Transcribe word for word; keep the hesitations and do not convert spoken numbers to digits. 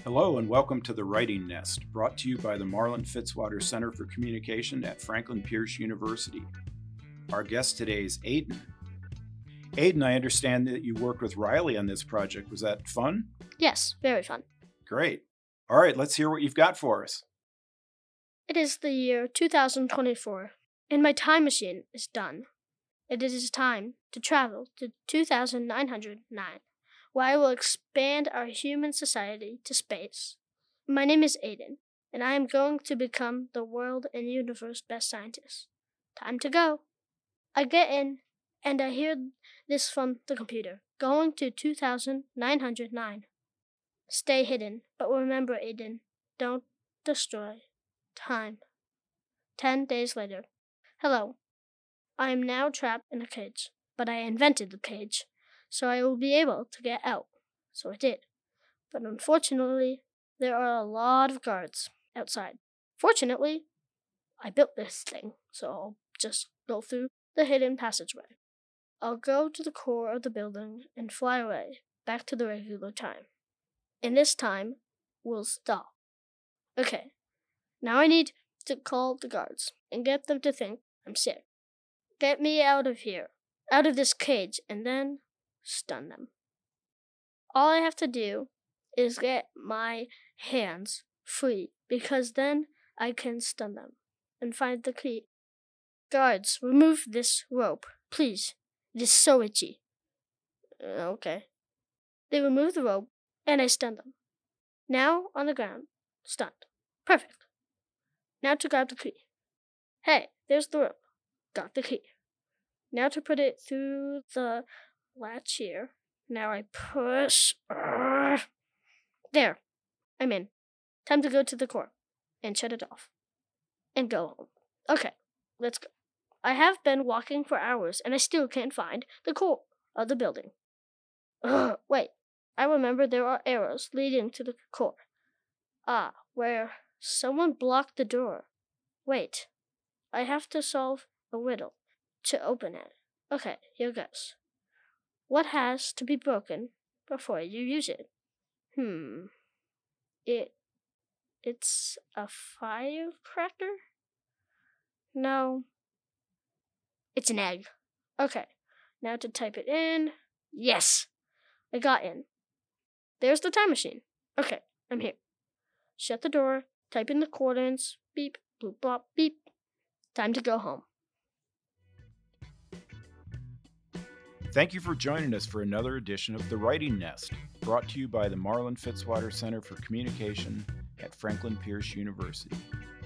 Hello and welcome to The Writing Nest, brought to you by the Marlin Fitzwater Center for Communication at Franklin Pierce University. Our guest today is Aidan. Aidan, I understand that you worked with Riley on this project. Was that fun? Yes, very fun. Great. All right, let's hear what you've got for us. It is the year two thousand twenty-four, and my time machine is done. It is time to travel to two thousand nine hundred nine, where I will expand our human society to space. My name is Aidan, and I am going to become the world and universe best scientist. Time to go. I get in, and I hear this from the computer. Going to two thousand nine hundred nine. Stay hidden, but remember, Aidan, don't destroy time. Ten days later. Hello. I am now trapped in a cage, but I invented the cage, so I will be able to get out. So I did. But unfortunately, there are a lot of guards outside. Fortunately, I built this thing, so I'll just go through the hidden passageway. I'll go to the core of the building and fly away, back to the regular time. And this time, we'll stop. Okay, now I need to call the guards and get them to think I'm sick. Get me out of here, out of this cage, and then stun them. All I have to do is get my hands free, because then I can stun them and find the key. Guards, remove this rope, please. It is so itchy. Uh, okay. They remove the rope, and I stun them. Now on the ground, stunned. Perfect. Now to grab the key. Hey, there's the rope. Got the key. Now to put it through the latch here. Now I push. Urgh. There. I'm in. Time to go to the core and shut it off. And go home. Okay, let's go. I have been walking for hours and I still can't find the core of the building. Ugh, wait. I remember there are arrows leading to the core. Ah, where someone blocked the door. Wait. I have to solve a riddle to open it. Okay, here goes. What has to be broken before you use it? Hmm. It... It's a firecracker? No. It's an egg. Okay, now to type it in. Yes! I got in. There's the time machine. Okay, I'm here. Shut the door, type in the coordinates. Beep, bloop, blop, beep. Time to go home. Thank you for joining us for another edition of The Writing Nest, brought to you by the Marlin Fitzwater Center for Communication at Franklin Pierce University.